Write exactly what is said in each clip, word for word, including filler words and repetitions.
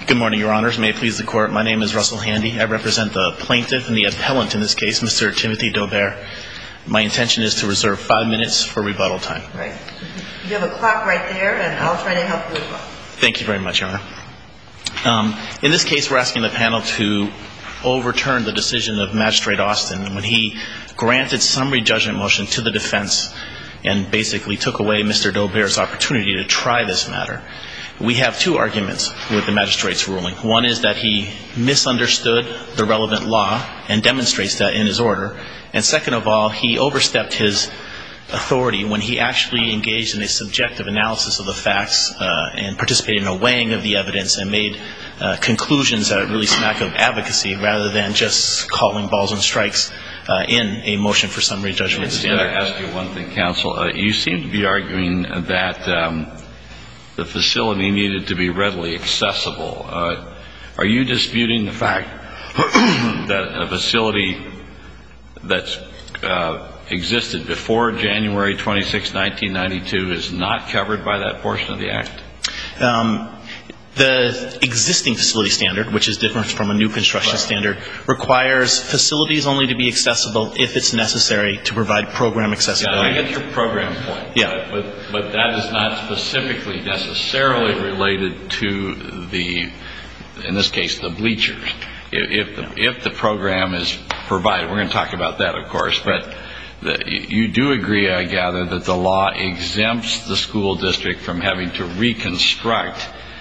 Good morning, Your Honors. May it please the Court, my name is Russell Handy. I represent the plaintiff and the appellant in this case, Mister Timothy Daubert. My intention is to reserve five minutes for rebuttal time. Right. You have a clock right there, and I'll try to help you as well. Thank you very much, Your Honor. Um, in this case, we're asking the panel to overturn the decision of Magistrate Austin when he granted summary judgment motion to the defense and basically took away Mister Daubert's opportunity to try this matter. We have two arguments with the magistrate's ruling. One is that he misunderstood the relevant law and demonstrates that in his order. And second of all, he overstepped his authority when he actually engaged in a subjective analysis of the facts uh, and participated in a weighing of the evidence and made uh, conclusions that really smack of advocacy rather than just calling balls and strikes uh, in a motion for summary judgment. Let me ask you one thing, counsel. Uh, you seem to be arguing that um, the facility needed to be readily accessible. Uh, are you disputing the fact that a facility that's uh, existed before January twenty-sixth, nineteen ninety-two is not covered by that portion of the Act? Um, the existing facility standard, which is different from a new construction right. standard, requires facilities only to be accessible if it's necessary to provide program accessibility. Yeah, I get your program point. Yeah. But, but that is not specifically necessarily related to the, in this case, the bleachers. If, if, the, if the program is provided, we're going to talk about that, of course, but the, you do agree, I gather, that the law exempts the school district from having to reconstruct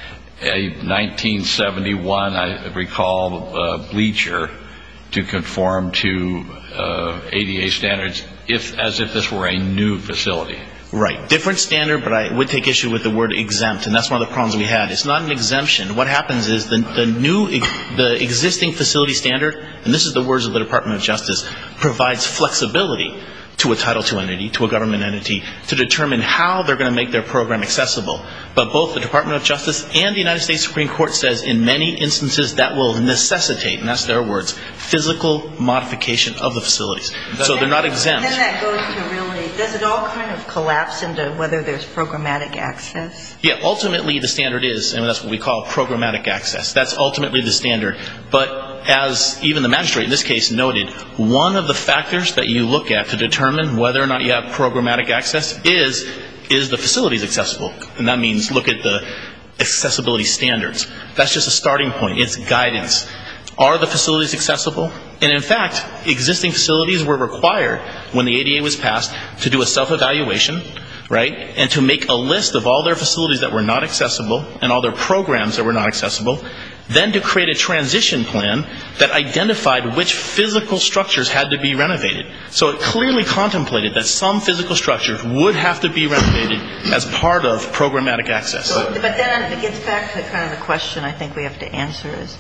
a nineteen seventy-one, I recall, uh, bleacher to conform to uh, A D A standards, if as if this were a new facility. Right. Different standard, but I would take issue with the word exempt, and that's one of the problems we had. It's not an exemption. What happens is the, the new, the existing facility standard, and this is the words of the Department of Justice, provides flexibility to a Title two entity, to a government entity, to determine how they're going to make their program accessible. But both the Department of Justice and the United States Supreme Court says in many instances that will necessitate, and that's their words, physical modification of the facilities. So they're not exempt. Then that goes to really, does it all kind of collapse into whether there's programmatic access? Yeah, ultimately the standard is, and that's what we call programmatic access. That's ultimately the standard. But as even the magistrate in this case noted, one of the factors that you look at to determine whether or not you have programmatic access is, is the facilities accessible? And that means look at the accessibility standards. That's just a starting point. It's guidance. Are the facilities accessible? And in fact, existing facilities were required when the A D A was passed to do a self-evaluation, right, and to make a list of all their facilities that were not accessible and all their programs that were not accessible, then to create a transition plan that identified which physical structures had to be renovated. So it clearly contemplated that some physical structures would have to be renovated as part of programmatic access. So, but then it gets back to kind of the question I think we have to answer is,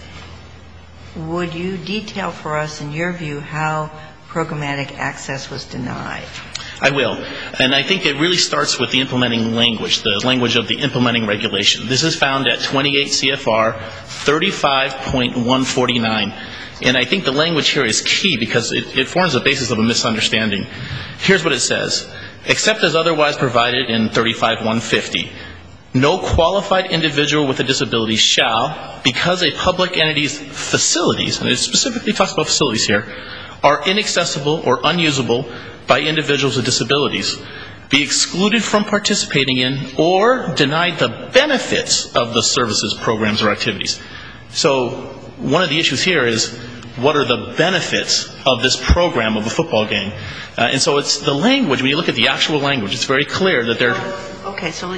would you detail for us, in your view, how programmatic access was denied? I will. And I think it really starts with the implementing language, the language of the implementing regulation. This is found at twenty-eight C F R thirty-five point one forty-nine. And I think the language here is key because it, it forms the basis of a misunderstanding. Here's what it says. Except as otherwise provided in thirty-five point one fifty, no qualified individual with a disability shall, because a public entity's facilities, and it specifically talks about facilities here, are inaccessible or unusable by individuals with disabilities, be excluded from participating in or denied the benefits of the services, programs, or activities. So one of the issues here is, what are the benefits of this program of a football game? Uh, and so it's the language, when you look at the actual language, it's very clear that they're... Okay, so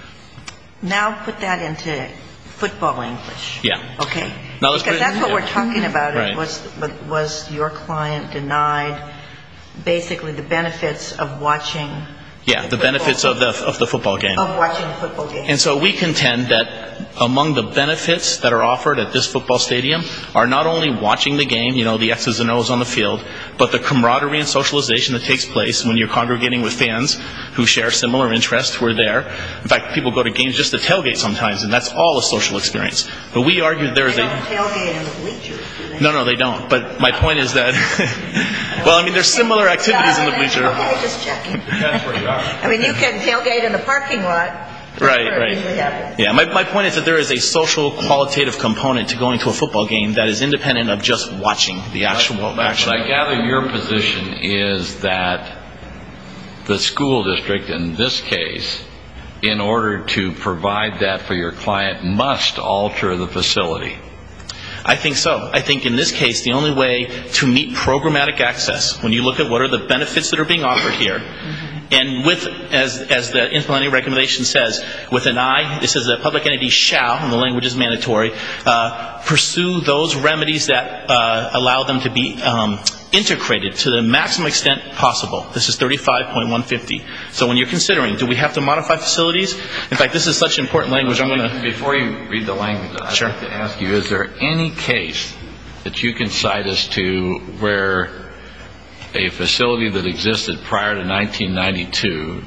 now put that into football English. Yeah. Okay? Now let's because put it, that's what yeah. we're talking about. Right. It was, was your client denied basically the benefits of watching... Yeah, the benefits of the of the football game. Of watching the football game. And so we contend that among the benefits that are offered at this football stadium are not only watching the game, you know, the X's and O's on the field, but the camaraderie and socialization that takes place when you're congregating with fans who share similar interests who are there. In fact, people go to games just to tailgate sometimes, and that's all a social experience. But we argue there is a... They don't tailgate in the bleachers, do they? No, no, they don't. But my point is that... well, I mean, there's similar activities in the bleacher. Okay, just checking. That's where you are. I mean, you can tailgate in the parking lot. Right, That's where it right. usually happens. Yeah, my, my point is that there is a social qualitative component to going to a football game that is independent of just watching the actual But, but action. I gather your position is that the school district, in this case, in order to provide that for your client, must alter the facility. I think so. I think in this case, the only way to meet programmatic access, when you look at what are the benefits that are being offered here, mm-hmm. and with, as as the implementing recommendation says, with an I, it says that public entities shall, and the language is mandatory, uh, pursue those remedies that uh, allow them to be um, integrated to the maximum extent possible. This is thirty-five point one fifty. So when you're considering, do we have to modify facilities? In fact, this is such important language, I'm going to... Before you read the language, I'd Sure. like to ask you, is there any case that you can cite us to where a facility that existed prior to nineteen ninety-two,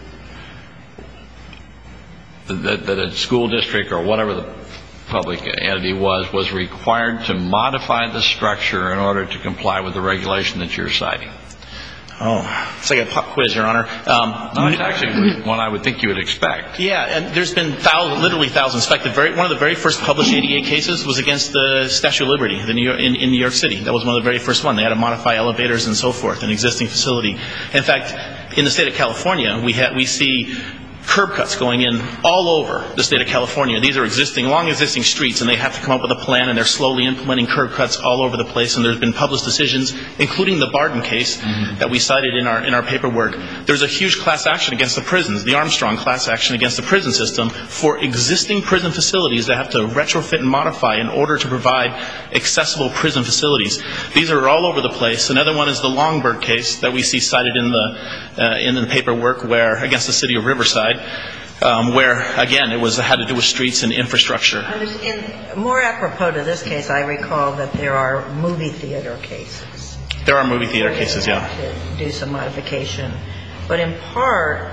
that, that a school district or whatever the public entity was, was required to modify the structure in order to comply with the regulation that you're citing? Oh, it's like a pop quiz, Your Honor. Um, no, it's actually one I would think you would expect. Yeah, and there's been thousands, literally thousands. In fact, the very, one of the very first published A D A cases was against the Statue of Liberty the New York, in, in New York City. That was one of the very first ones. They had to modify elevators and so forth, an existing facility. In fact, in the state of California, we ha- we see curb cuts going in all over the state of California. These are existing, long existing streets, and they have to come up with a plan, and they're slowly implementing curb cuts all over the place. And there's been published decisions, including the Barden case mm-hmm. that we cited in our in our paperwork. There's a huge class action against the prisons, the Armstrong class action against the prison system for existing prison facilities that have to retrofit and modify in order to provide accessible prison facilities. These are all over the place. Another one is the Longberg case that we see cited in the uh, in the paperwork, where against the city of Riverside. Um, where, again, it was had to do with streets and infrastructure. In, more apropos to this case, I recall that there are movie theater cases. There are movie theater cases, yeah. To do some modification. But in part,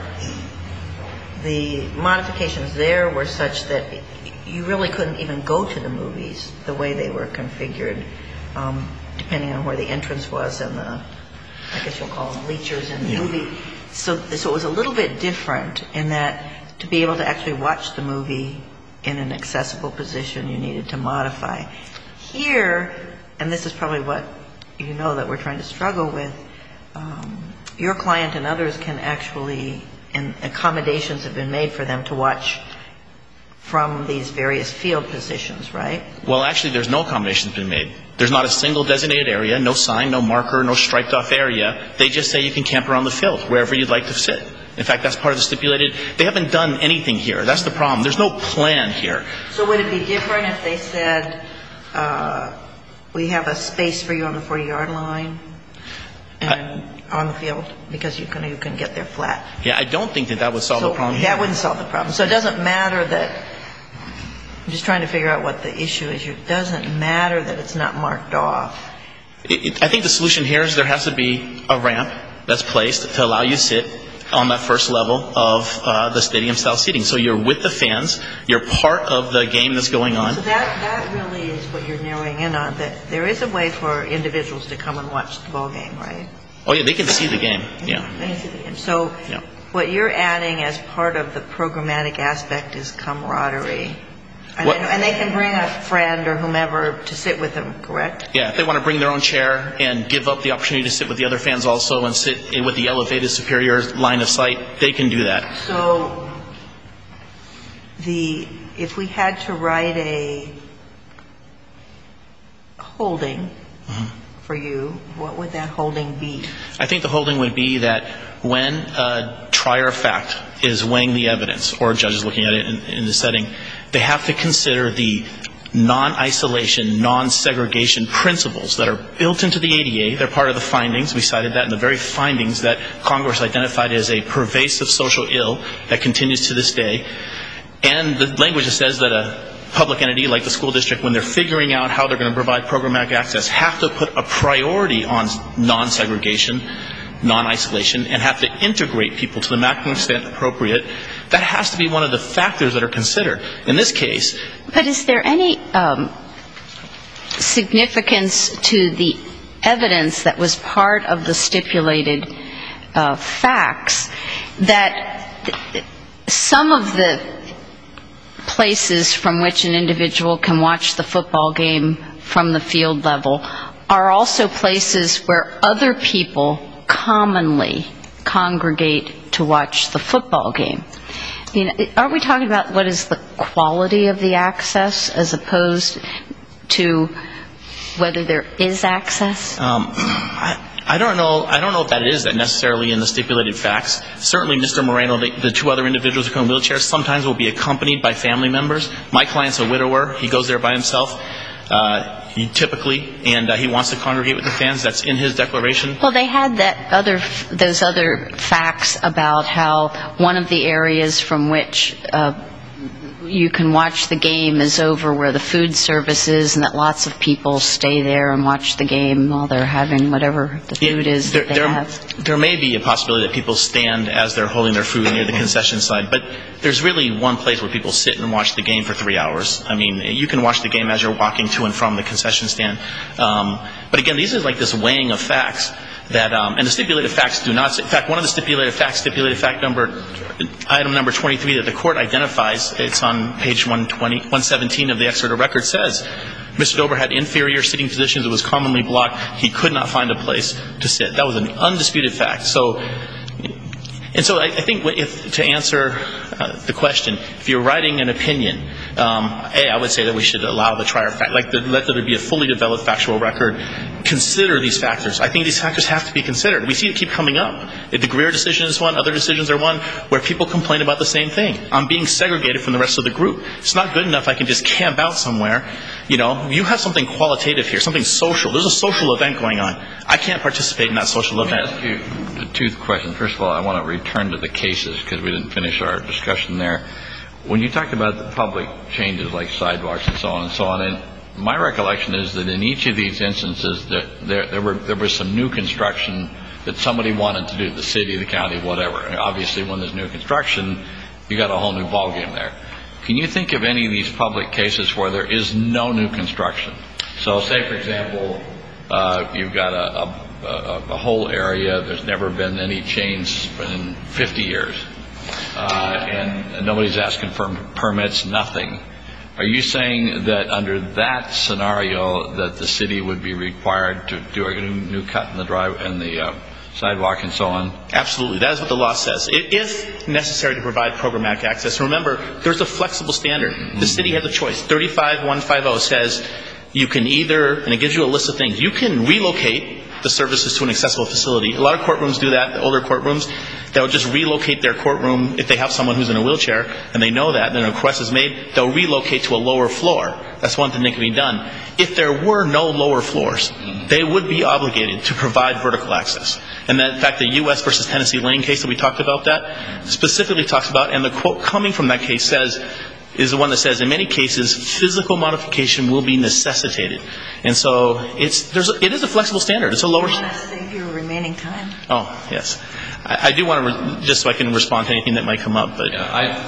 the modifications there were such that you really couldn't even go to the movies the way they were configured, um, depending on where the entrance was and the, I guess you'll call them bleachers in the yeah. movie. So, so it was a little bit different in that to be able to actually watch the movie in an accessible position, you needed to modify. Here, and this is probably what you know that we're trying to struggle with, um, your client and others can actually, and accommodations have been made for them to watch from these various field positions, right? Well, actually, there's no accommodations been made. There's not a single designated area, no sign, no marker, no striped off area. They just say you can camp around the field, wherever you'd like to sit. In fact, that's part of the stipulated. They haven't done anything here. That's the problem. There's no plan here. So would it be different if they said, uh, we have a space for you on the forty-yard line and I, on the field because you can you can get there flat? Yeah, I don't think that that would solve so the problem. That here. wouldn't solve the problem. So it doesn't matter that. I'm just trying to figure out what the issue is. It doesn't matter that it's not marked off. It, it, I think the solution here is there has to be a ramp that's placed to allow you to sit on that first level of uh, the stadium-style seating. So you're with the fans. You're part of the game that's going on. So that, that really is what you're narrowing in on, that there is a way for individuals to come and watch the ball game, right? Oh, yeah, they can see the game. Yeah. They can see the game. So yeah. What you're adding as part of the programmatic aspect is camaraderie. And, and they can bring a friend or whomever to sit with them, correct? Yeah, if they want to bring their own chair and give up the opportunity to sit with the other fans also and sit with the elevated superior line of sight, they can do that. So the if we had to write a holding mm-hmm. for you, what would that holding be? I think the holding would be that when a trier of fact is weighing the evidence, or a judge is looking at it in, in the setting, they have to consider the non-isolation, non-segregation principles that are built into the A D A. They're part of the findings. We cited that in the very findings that Congress identified as a pervasive social ill that continues to this day. And the language that says that a public entity like the school district, when they're figuring out how they're going to provide programmatic access, have to put a priority on non-segregation, non-isolation, and have to integrate people to the maximum extent appropriate. That has to be one of the factors that are considered. In this case... But is there any um, significance to the evidence that was part of the stipulated uh, facts that th- some of the places from which an individual can watch the football game from the field level are also places where other people commonly congregate to watch the football game. I mean, are we talking about what is the quality of the access as opposed to whether there is access? Um, I, I don't know. I don't know if that is that necessarily in the stipulated facts. Certainly, Mister Moreno, the, the two other individuals who come in wheelchairs, sometimes will be accompanied by family members. My client's a widower. He goes there by himself. Uh, he typically, and uh, he wants to congregate with the fans. That's in his declaration. Well, they had that other, those other facts about how one of the areas from which uh, you can watch the game is over where the food service is, and that lots of people stay there and watch the game while they're having whatever the food Yeah, is there, that they there, have. There may be a possibility that people stand as they're holding their food near the concession side, but there's really one place where people sit and watch the game for three hours. I mean, you can watch the game as you're walking to and from the concession stand. Um, but again, these are like this weighing of facts that, um, and the stipulated facts do not, in fact, one of the stipulated facts, stipulated fact number, item number twenty-three that the court identifies, it's on page one twenty, one seventeen of the excerpt of record, says, Mister Dober had inferior sitting positions. It was commonly blocked. He could not find a place to sit. That was an undisputed fact. So, and so I, I think if, to answer uh, the question, if you're writing an opinion, um, A, I would say that we should allow the trier fact, like the, let there be a fully developed factual record, consider these factors. I think these factors have to be considered. We see it keep coming up. The Greer decision is one, other decisions are one, where people complain about the same thing. I'm being segregated from the rest of the group. It's not good enough I can just camp out somewhere. You know, you have something qualitative here, something social. There's a social event going on. I can't participate in that social Let me event. ask you two questions. First of all, I want to return to the cases because we didn't finish our discussion there. When you talked about the public changes like sidewalks and so on and so on, and my recollection is that in each of these instances that there, there were there was some new construction that somebody wanted to do, the city, the county, whatever. And obviously, when there's new construction, you got a whole new ballgame there. Can you think of any of these public cases where there is no new construction? So, say for example, uh, you've got a, a, a, a whole area. There's never been any change in fifty years, uh, and nobody's asking for permits. Nothing. Are you saying that under that scenario that the city would be required to do a new, new cut in the drive and the uh, sidewalk and so on? Absolutely. That is what the law says. If necessary to provide programmatic access. Remember, there's a flexible standard. The city has a choice. thirty-five one fifty says you can either, and it gives you a list of things, you can relocate the services to an accessible facility. A lot of courtrooms do that, the older courtrooms. They'll just relocate their courtroom if they have someone who's in a wheelchair, and they know that, and a request is made, they'll relocate to a lower floor. That's one thing that can be done. If there were no lower floors, they would be obligated to provide vertical access. And that, in fact, the U S versus Tennessee Lane case that we talked about that specifically talks about, and the quote coming from that case says, is the one that says, in many cases, physical modification will be necessitated. And so it's there's a, it is a flexible standard. It's a lower. You want to save your remaining time? Oh, yes. I, I do want to, re- just so I can respond to anything that might come up. But Yeah,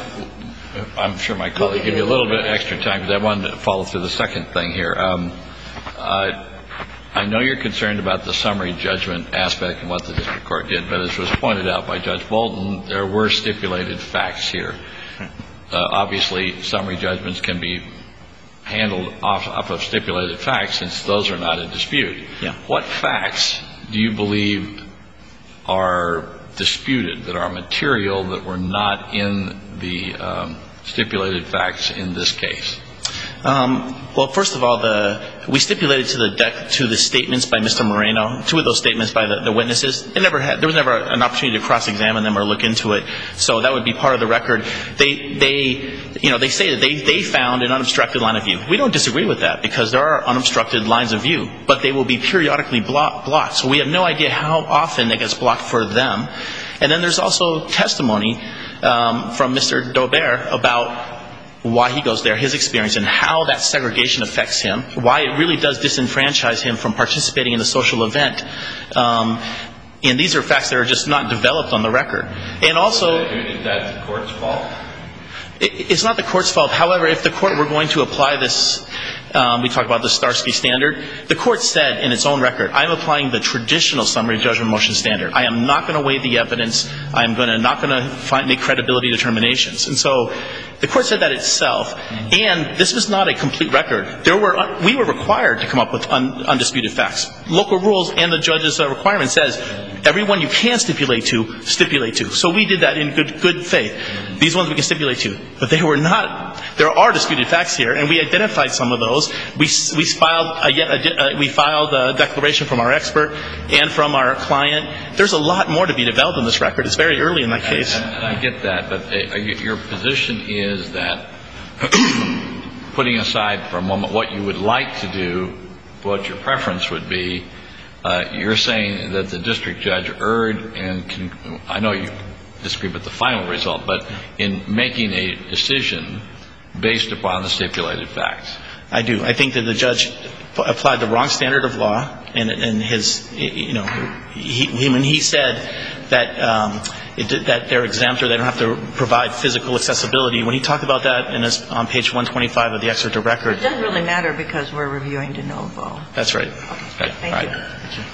I, I'm sure my colleague give you a little bit extra time because I wanted to follow through the second thing here. Um, uh, I know you're concerned about the summary judgment aspect and what the district court did, but as was pointed out by Judge Bolton, there were stipulated facts here. Uh, obviously, summary judgments can be handled off, off of stipulated facts since those are not in dispute. Yeah. What facts do you believe are disputed, that are material, that were not in the um, stipulated facts in this case? Um, well, first of all, the, we stipulated to the dec- to the statements by Mister Moreno, two of those statements by the, the witnesses. They never had, there was never an opportunity to cross-examine them or look into it, so that would be part of the record. They, they, you know, they say that they, they found an unobstructed line of view. We don't disagree with that because there are unobstructed lines of view, but they will be periodically block, blocked. So we have no idea how often that gets blocked for them. And then there's also testimony um, from Mister Dober about why he goes there, his experience, and how that segregation affects him, why it really does disenfranchise him from participating in the social event. Um, and these are facts that are just not developed on the record. And also, Is that the court's fault? it, it's not the court's fault. However, if the court were going to apply this Um, we talk about the Starsky standard. The court said in its own record, I'm applying the traditional summary judgment motion standard. I am not going to weigh the evidence. I'm going to not going to find, make credibility determinations. And so the court said that itself. And this was not a complete record. There were we were required to come up with un, undisputed facts. Local rules and the judge's uh, requirement says everyone you can stipulate to, stipulate to. So we did that in good good faith. These ones we can stipulate to, but they were not. There are disputed facts here, and we identified some of those. We we filed a, yet a, we filed a declaration from our expert and from our client. There's a lot more to be developed in this record. It's very early in that case. And, and I get that, but uh, your position is that putting aside for a moment what you would like to do, what your preference would be, uh, you're saying that the district judge erred, and can, I know you disagree with the final result, but in making a decision based upon the stipulated facts. I do. I think that the judge applied the wrong standard of law, and, and his, you know, he, he, when he said that um, it, that they're exempt or they don't have to provide physical accessibility, when he talked about that in his, on page one twenty-five of the excerpt of record. It doesn't really matter because we're reviewing de novo. That's right. Okay. Thank All you. right. Thank you.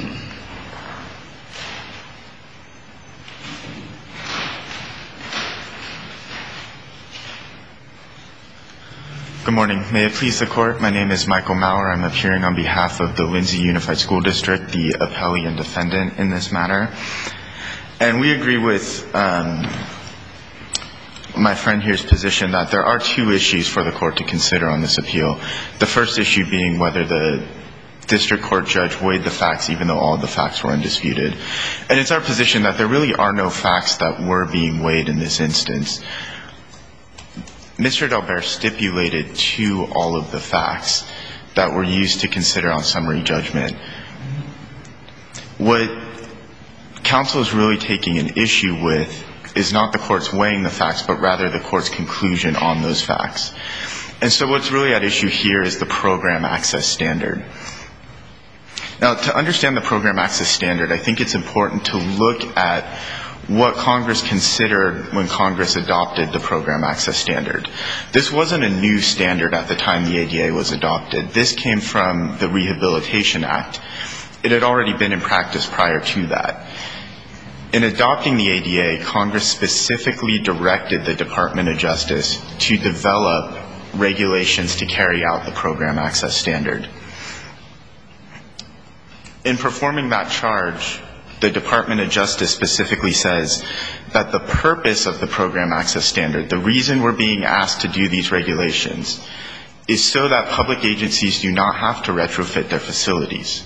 Good morning. May it please the Court, my name is Michael Maurer. I'm appearing on behalf of the Lindsay Unified School District, the appellee and defendant in this matter. And we agree with um, my friend here's position that there are two issues for the Court to consider on this appeal. The first issue being whether the district court judge weighed the facts even though all of the facts were undisputed. And it's our position that there really are no facts that were being weighed in this instance. Mister Delbert stipulated to all of the facts that were used to consider on summary judgment. What counsel is really taking an issue with is not the court's weighing the facts, but rather the court's conclusion on those facts. And so what's really at issue here is the program access standard. Now, to understand the program access standard, I think it's important to look at what Congress considered when Congress adopted the program access standard. This wasn't a new standard at the time the A D A was adopted. This came from the Rehabilitation Act. It had already been in practice prior to that. In adopting the A D A, Congress specifically directed the Department of Justice to develop regulations to carry out the program access standard. In performing that charge, the Department of Justice specifically says that the purpose of the program access standard, the reason we're being asked to do these regulations, is so that public agencies do not have to retrofit their facilities.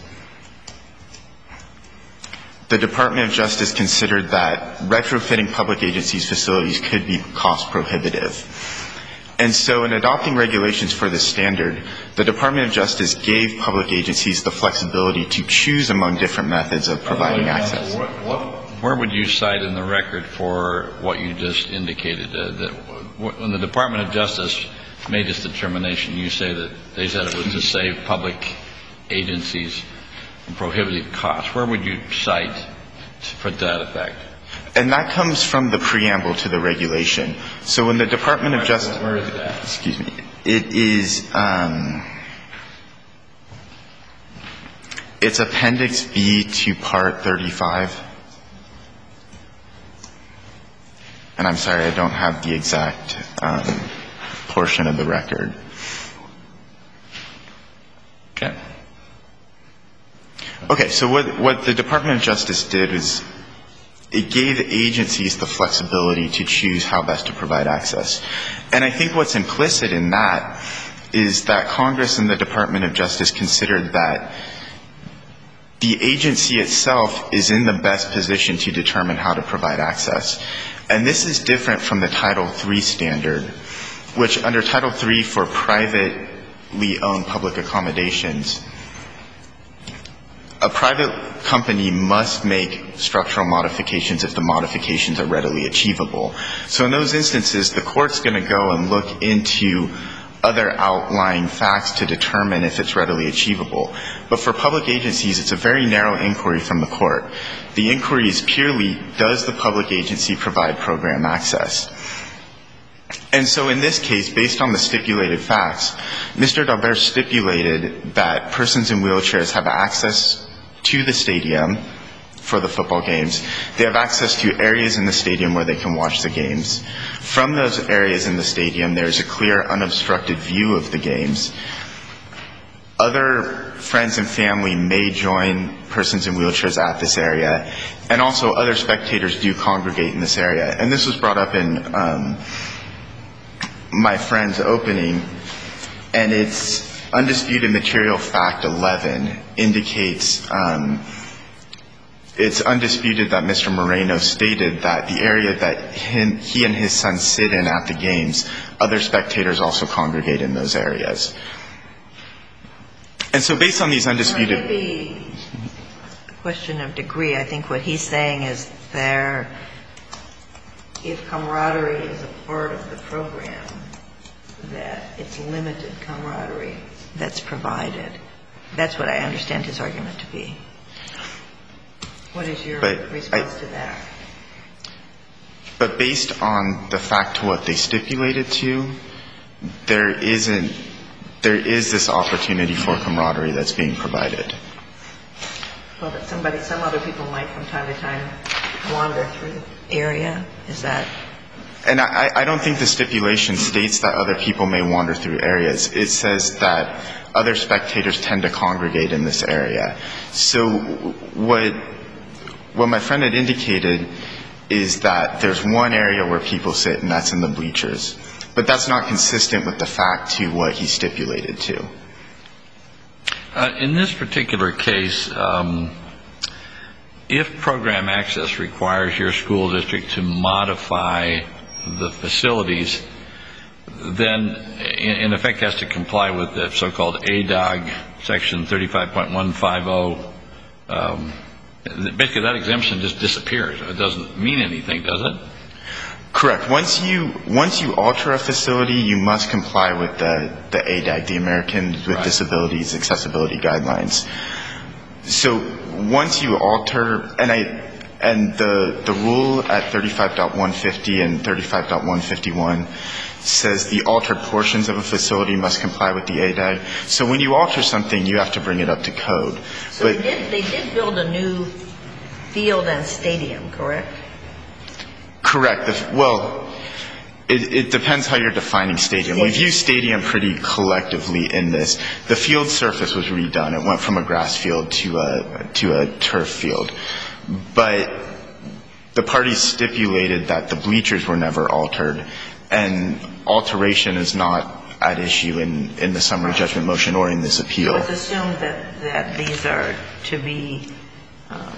The Department of Justice considered that retrofitting public agencies' facilities could be cost prohibitive. And so in adopting regulations for this standard, the Department of Justice gave public agencies the flexibility to choose among different methods of providing access. What, what, where would you cite in the record for what you just indicated? Uh, that when the Department of Justice made this determination, you say that they said it was to save public agencies from prohibitive costs. Where would you cite for that effect? And that comes from the preamble to the regulation. So when the Department of Justice, where is that? Excuse me. It is, um, it's Appendix B to Part thirty-five. And I'm sorry, I don't have the exact um, portion of the record. Okay. Okay, so what, what the Department of Justice did is it gave agencies the flexibility to choose how best to provide access. And I think what's implicit in that is that Congress and the Department of Justice considered that the agency itself is in the best position to determine how to provide access. And this is different from the Title three standard, which under Title three for privately owned public accommodations, a private company must make structural modifications if the modifications are readily achievable. So in those instances, the court's going to go and look into other outlying facts to determine if it's readily achievable. But for public agencies, it's a very narrow inquiry from the court. The inquiry is purely, does the public agency provide program access? And so in this case, based on the stipulated facts, Mister Dalbert stipulated that persons in wheelchairs have access to the stadium for the football games. They have access to areas in the stadium where they can watch the games. From those areas in the stadium, there's a clear, unobstructed view of the games. Other friends and family may join persons in wheelchairs at this area, and also other spectators do congregate in this area. And this was brought up in um, my friend's opening, and it's undisputed material fact eleven indicates um, it's undisputed that Mister Moreno stated that the area that him, he and his son sit in at the games, other spectators also congregate in those areas. And so based on these undisputed... Well, it may be a question of degree. I think what he's saying is there, if camaraderie is a part of the program, that it's limited camaraderie that's provided. That's what I understand his argument to be. What is your but response I, to that? But based on the fact to what they stipulated to, there isn't, there is this opportunity for camaraderie that's being provided. Well, that somebody, some other people might from time to time wander through the area, is that? And I, I don't think the stipulation states that other people may wander through areas. It says that other spectators tend to congregate in this area. So what... What my friend had indicated is that there's one area where people sit, and that's in the bleachers. But that's not consistent with the fact to what he stipulated to. Uh, in this particular case, um, if program access requires your school district to modify the facilities, then in, in effect has to comply with the so-called A D O G, section thirty-five point one fifty. Um, Basically, that exemption just disappears. It doesn't mean anything, does it? Correct. Once you once you alter a facility, you must comply with the, the A D A G, the Americans with right. Disabilities Accessibility Guidelines. So once you alter, and I and the the rule at thirty-five point one fifty and thirty-five point one fifty-one says the altered portions of a facility must comply with the A D A G. So when you alter something, you have to bring it up to code. So but they did, they did build a new field and stadium, correct? Correct. The, well, it, it depends how you're defining stadium. We've used stadium pretty collectively in this. The field surface was redone. It went from a grass field to a to a turf field. But the parties stipulated that the bleachers were never altered, and alteration is not at issue in, in the summary judgment motion or in this appeal. So it's assumed that, that these are to be um,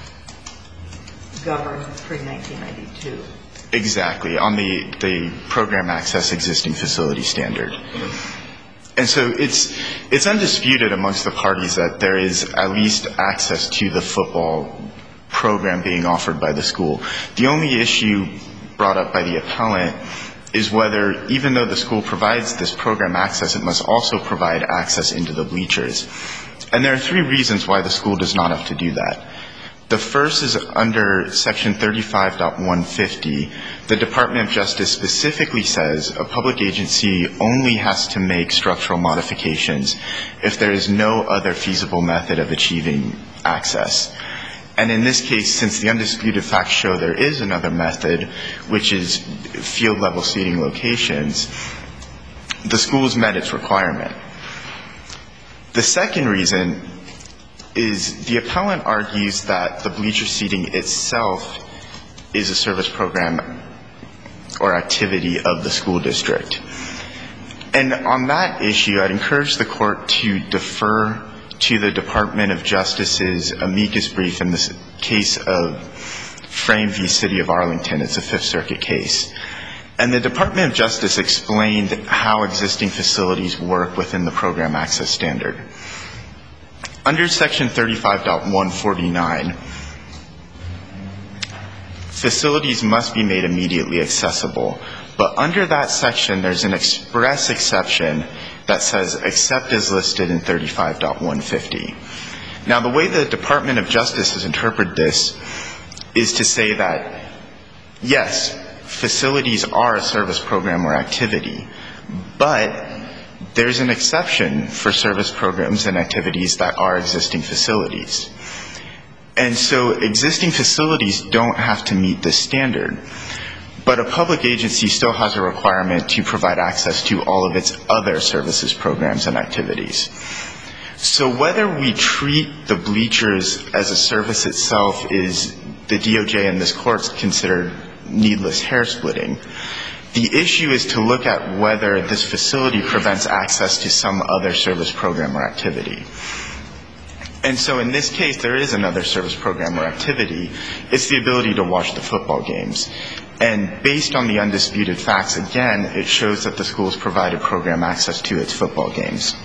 governed pre nineteen ninety-two. Exactly, on the, the program access existing facility standard. And so it's it's undisputed amongst the parties that there is at least access to the football program being offered by the school. The only issue brought up by the appellant is whether, even though the school provides this program access, it must also provide access into the bleachers. And there are three reasons why the school does not have to do that. The first is under section thirty-five point one fifty, the Department of Justice specifically says a public agency only has to make structural modifications if there is no other feasible method of achieving access. And in this case, since the undisputed facts show there is another method, which is field level seating locations, the school's met its requirement. The second reason is the appellant argues that the bleacher seating itself is a service program or activity of the school district. And on that issue, I'd encourage the court to defer to the Department of Justice's amicus brief in this case of Frame v. City of Arlington. It's a Fifth Circuit case. And the Department of Justice explained how existing facilities work within the program access standard. Under section thirty-five point one forty-nine, facilities must be made immediately accessible. But under that section, there's an express exception that says except as listed in thirty-five point one fifty. Now, the way the Department of Justice has interpreted this is to say that, yes, facilities are a service program or activity, but there's an exception for service programs and activities that are existing facilities. And so existing facilities don't have to meet this standard, but a public agency still has a requirement to provide access to all of its other services, programs, and activities. So whether we treat the bleachers as a service itself is the D O J and this court's considered needless hair splitting. The issue is to look at whether this facility prevents access to some other service program or activity. And so in this case, there is another service program or activity. It's the ability to watch the football games. And based on the undisputed facts, again, it shows that the school's provided program access to its football games.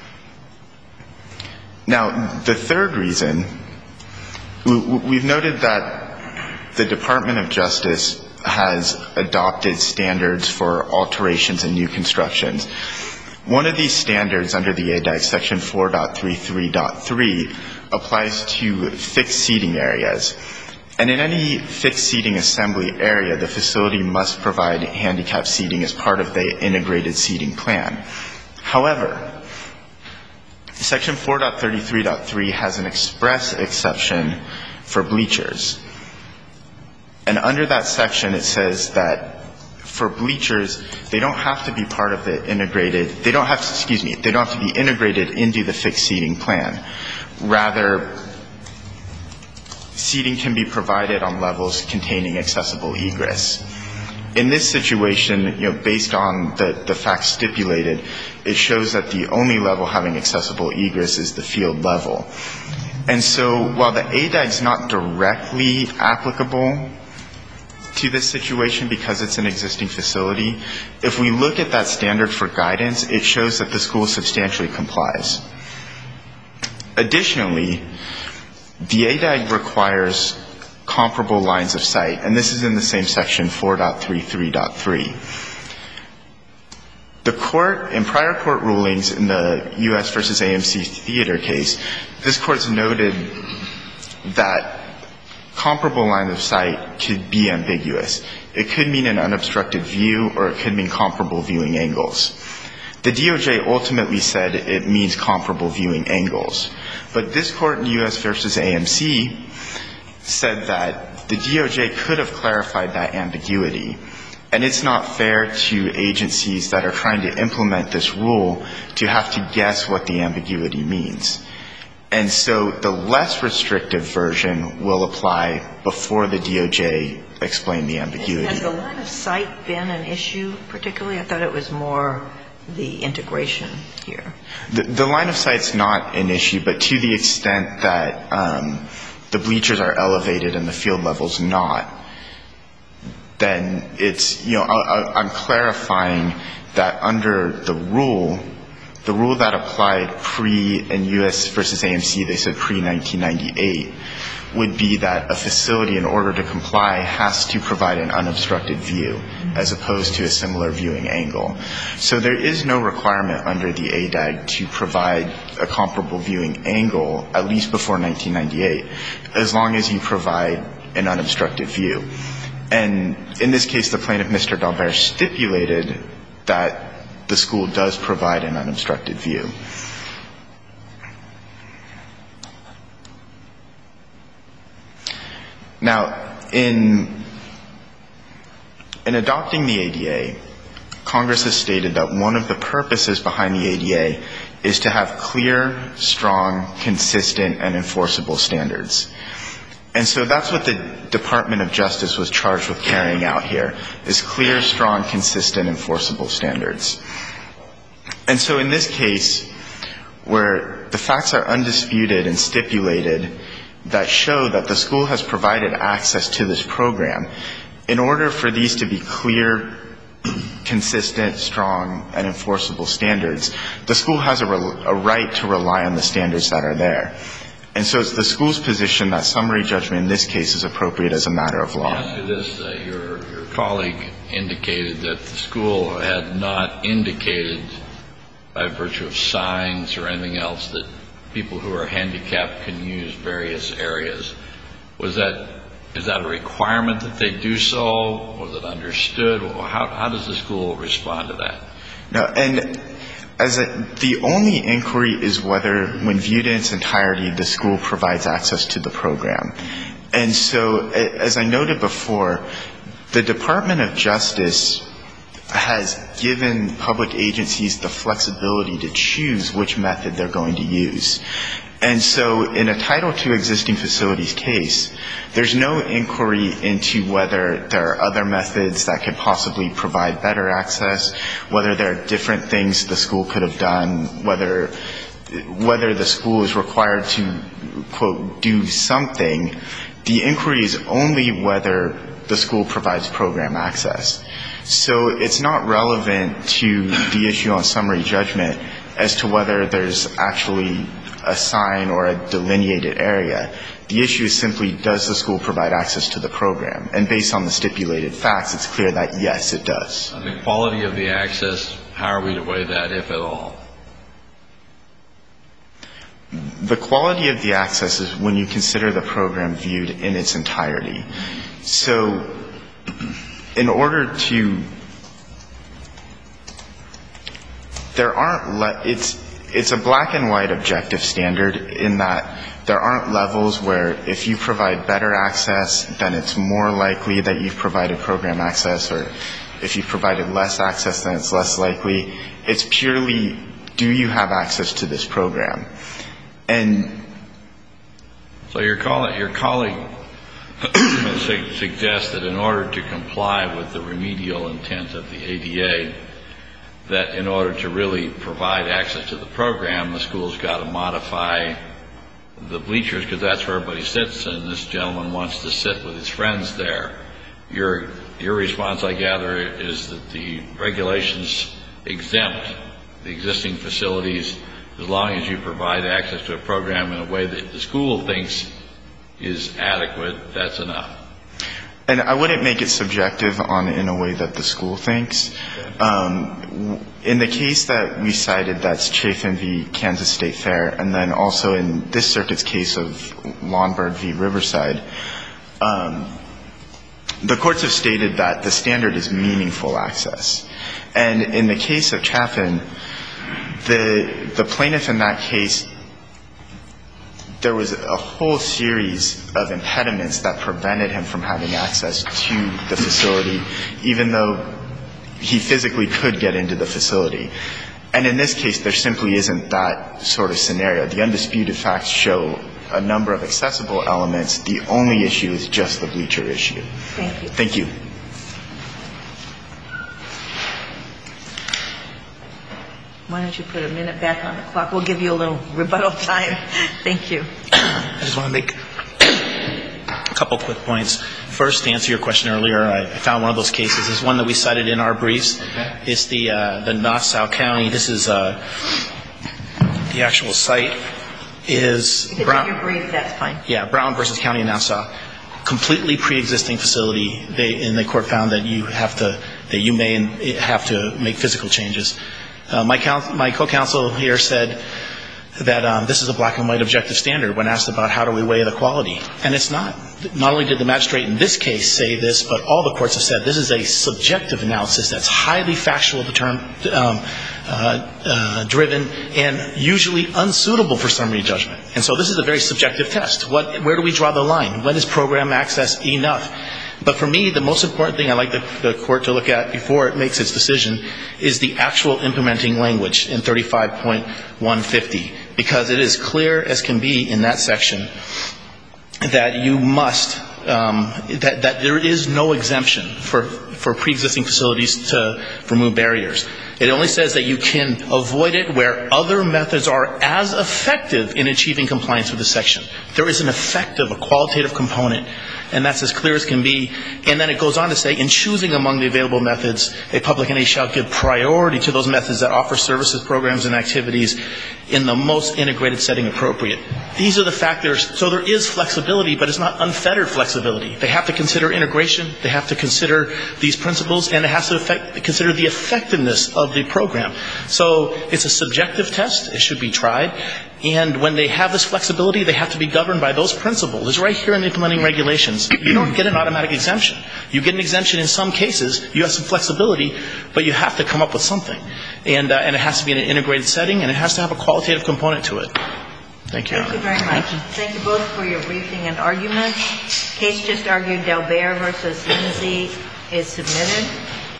Now, the third reason, we've noted that the Department of Justice has adopted standards for alterations and new constructions. One of these standards under the A D A G, section four point thirty-three point three, applies to fixed seating areas. And in any fixed seating assembly area, the facility must provide handicap seating as part of the integrated seating plan. However, section four point thirty-three point three has an express exception for bleachers. And under that section, it says that for bleachers, they don't have to be part of the integrated, they don't have to, excuse me, they don't have to be integrated into the fixed seating plan. Rather, seating can be provided on levels containing accessible egress. In this situation, you know, based on the, the facts stipulated, it shows that the only level having accessible egress is the field level. And so while the A D A G is not directly applicable to this situation because it's an existing facility, if we look at that standard for guidance, it shows that the school substantially complies. Additionally, the A D A G requires comparable lines of sight, and this is in the same section, four point thirty-three point three. The court, in prior court rulings in the U S versus A M C Theater case, this court's noted that comparable line of sight could be ambiguous. It could mean an unobstructed view, or it could mean comparable viewing angles. The D O J ultimately said it means comparable viewing angles. But this court in U S versus A M C said that the D O J could have clarified that ambiguity. And it's not fair to agencies that are trying to implement this rule to have to guess what the ambiguity means. And so the less restrictive version will apply before the D O J explained the ambiguity. Has the line of sight been an issue particularly? I thought it was more the integration here. The, the line of sight's not an issue, but to the extent that um, the bleachers are elevated and the field level's not, then it's, you know, I, I'm clarifying that under the rule, the rule that applied pre in U S versus A M C, they said pre nineteen ninety-eight, would be that a facility, in order to comply, has to provide an unobstructed view as opposed to a similar viewing angle. So there is no requirement under the A D A G to provide a comparable viewing angle, at least before nineteen ninety-eight, as long as you provide an unobstructed view. And in this case, the plaintiff, Mister Dalbert, stipulated that the school does provide an unobstructed view. Now, in, in adopting the A D A, Congress has stated that one of the purposes behind the A D A is to have clear, strong, consistent, and enforceable standards. And so that's what the Department of Justice was charged with carrying out here, is clear, strong, consistent, enforceable standards. And so in this case, where the facts are undisputed and stipulated that show that the school has provided access to this program, in order for these to be clear, consistent, strong, and enforceable standards, the school has a, re- a right to rely on the standards that are there. And so it's the school's position that summary judgment in this case is appropriate as a matter of law. After this, uh, your, your colleague indicated that the school had not indicated, by virtue of signs or anything else, that people who are handicapped can use various areas. Was that is that a requirement that they do so? Was it understood? How, how does the school respond to that? No, and as a, the only inquiry is whether, when viewed in its entirety, the school provides access to the program. And so, as I noted before, the Department of Justice has given public agencies the flexibility to choose which method they're going to use. And so in a Title two existing facilities case, there's no inquiry into whether there are other methods that could possibly provide better access, whether there are different things the school could have done, whether whether the school is required to, quote, do something. The inquiry is only whether the school provides program access. So it's not relevant to the issue on summary judgment as to whether there's actually a sign or a delineated area. The issue is simply, does the school provide access to the program? And based on the stipulated facts, it's clear that, yes, it does. On the quality of the access, how are we to weigh that, if at all? The quality of the access is when you consider the program viewed in its entirety. So in order to, there aren't, le- it's, it's a black and white objective standard in that there aren't levels where if you provide better access, then it's more likely that you've provided program access, or if you've provided less access, then it's less likely. It's purely, do you have access to this program? And so your colleague, your colleague suggests that in order to comply with the remedial intent of the A D A, that in order to really provide access to the program, the school's got to modify the bleachers, because that's where everybody sits, and this gentleman wants to sit with his friends there. Your your response, I gather, is that the regulations exempt the existing facilities as long as you provide access to a program in a way that the school thinks is adequate. That's enough. And I wouldn't make it subjective on in a way that the school thinks. Um, in the case that we cited, that's Chafin v. Kansas State Fair, and then also in this circuit's case of Lawnbird v. Riverside, um, the courts have stated that the standard is meaningful access. And in the case of Chafin, the the plaintiff in that case, there was a whole series of impediments that prevented him from having access to the facility, even though he physically could get into the facility. And in this case, there simply isn't that sort of scenario. The undisputed facts show a number of accessible elements. The only issue is just the bleacher issue. Thank you. Thank you. Why don't you put a minute back on the clock? We'll give you a little rebuttal time. Thank you. I just want to make a couple quick points. First, to answer your question earlier, I found one of those cases. It's one that we cited in our briefs. Okay. It's the uh, the Nassau County. This is uh, the actual site is If it's Brown. in your brief, that's fine. Yeah, Brown versus County of Nassau. Completely pre-existing facility. They and the court found that you have to that you may have to make physical changes. Uh, my, counsel, my co-counsel here said that um, this is a black and white objective standard when asked about how do we weigh the quality. And it's not. Not only did the magistrate in this case say this, but all the courts have said this is a subjective analysis that's highly factual determ, um, uh, uh, driven and usually unsuitable for summary judgment. And so this is a very subjective test. What, where do we draw the line? When is program access enough? But for me, the most important thing I'd like the, the court to look at before it makes its decision is the actual implementing language in thirty-five point one fifty, because it is clear as can be in that section that you must, um, that, that there is no exemption for, for pre-existing facilities to remove barriers. It only says that you can avoid it where other methods are as effective in achieving compliance with the section. There is an effective, a qualitative component, and that's as clear as can be. And then it goes on to say, in choosing among the available methods, a public entity shall give priority to those methods that offer services, programs, and activities in the most integrated setting appropriate. These are the factors. So there is flexibility, but it's not unfettered flexibility. They have to consider integration. They have to consider the these principles, and it has to affect, consider the effectiveness of the program. So it's a subjective test. It should be tried. And when they have this flexibility, they have to be governed by those principles. It's right here in the implementing regulations. You don't get an automatic exemption. You get an exemption in some cases. You have some flexibility, but you have to come up with something. And, uh, and it has to be in an integrated setting, and it has to have a qualitative component to it. Thank you, Your Thank you Honor. very much. Thank you both for your briefing and argument. Case just argued, Delbert versus Lindsay is submitted.